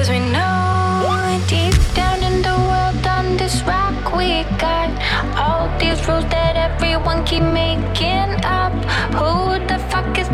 we know deep down in the world on this rock we got all these rules that everyone keep making up. Who the fuck is